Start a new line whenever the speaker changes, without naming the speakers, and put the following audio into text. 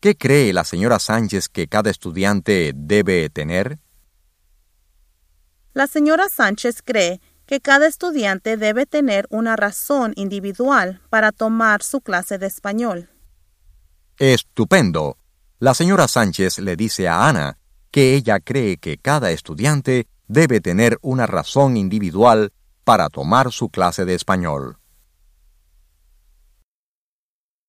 ¿Qué cree la señora Sánchez que cada estudiante debe tener?
La señora Sánchez cree que cada estudiante debe tener una razón individual para tomar su clase de español.
¡Estupendo! La señora Sánchez le dice a Ana que ella cree que cada estudiante debe tener una razón individual para tomar su clase de español.